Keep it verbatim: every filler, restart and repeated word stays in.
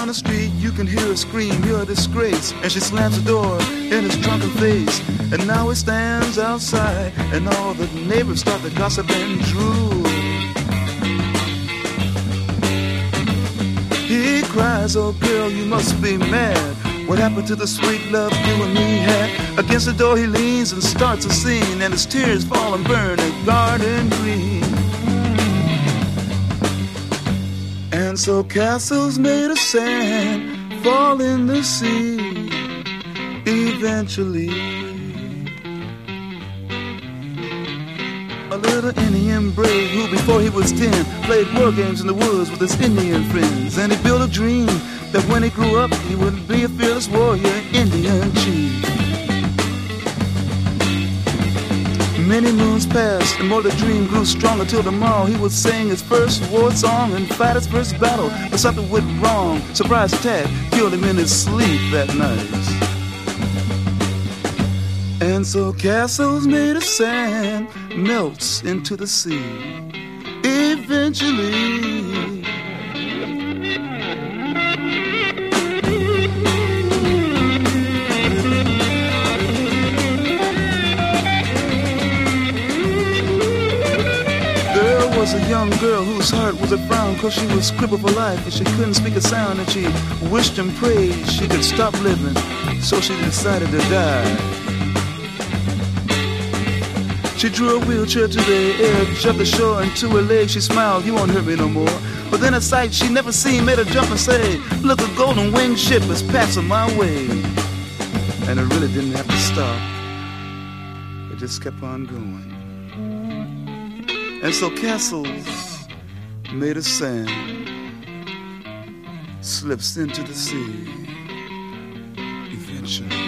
down the street, you can hear her scream, you're a disgrace. And she slams the door in his drunken face. And now he stands outside, and all the neighbors start to gossip and drool. He cries, oh girl, you must be mad. What happened to the sweet love you and me had? Against the door he leans and starts a scene, and his tears fall and burn a garden green. And so castles made of sand fall in the sea eventually. A little Indian brave who before he was ten played war games in the woods with his Indian friends. And he built a dream that when he grew up he would be a fearless warrior, Indian chief. Many moons passed and more the dream grew stronger till tomorrow he would sing his first war song and fight his first battle. But something went wrong. Surprise attack killed him in his sleep that night. And so castles made of sand melts into the sea eventually. There was a young girl whose heart was a frown, cause she was crippled for life and she couldn't speak a sound, and she wished and prayed she could stop living, so she decided to die. She drew a wheelchair to the edge of the shore, and to her leg she smiled, you won't hurt me no more. But then a sight she never seen made her jump and say, look, a golden winged ship is passing my way. And it really didn't have to stop. It just kept on going. And so castles made of sand slips into the sea eventually.